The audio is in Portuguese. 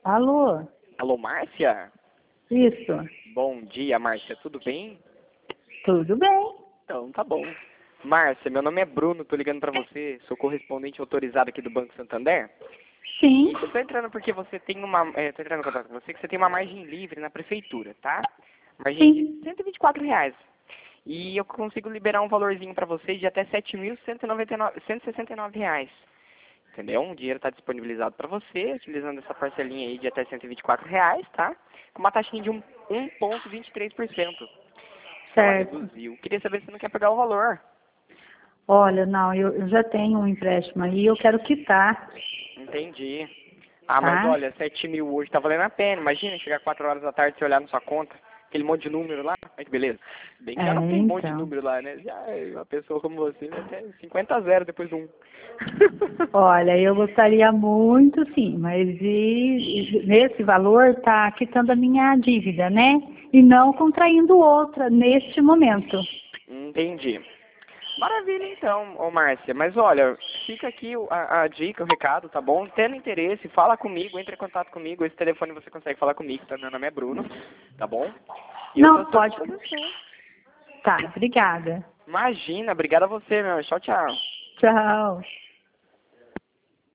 Alô? Alô, Márcia? Isso. Bom dia, Márcia. Tudo bem? Tudo bem? Então, tá bom. Márcia, meu nome é Bruno, tô ligando pra você. Sou correspondente autorizado aqui do Banco Santander. Sim. E eu tô entrando porque você tem uma... tô entrando em contato com você que você tem uma margem livre na prefeitura, tá? Margem de Sim. R$ 124. E eu consigo liberar um valorzinho pra você de até R$ 7.169. Entendeu? O dinheiro está disponibilizado para você, utilizando essa parcelinha aí de até R$ 124, tá? Com uma taxinha de 1,23%. Ela Certo. reduziu. Queria saber se você não quer pegar o valor. Olha, não, eu já tenho um empréstimo aí, eu quero quitar, Entendi. Ah, mas tá? olha, 7 mil hoje tá valendo a pena. Imagina chegar 4 horas da tarde e você olhar na sua conta, aquele monte de número lá. Olha que beleza. Bem que já É, não tem um monte de então. número lá, né? Já uma pessoa como você vai ter 50 a 0 depois do 1. Olha, eu gostaria muito, sim, mas nesse valor tá quitando a minha dívida, né? E não contraindo outra neste momento. Entendi. Maravilha então, ô Márcia. Mas olha, fica aqui a dica, o recado, tá bom? Tendo interesse, fala comigo, entre em contato comigo. Esse telefone você consegue falar comigo, tá? Meu nome é Bruno, tá bom? E eu tô à Não, sua pode. disposição. Tá, obrigada. Imagina, obrigado a você, meu. Tchau, tchau. Tchau.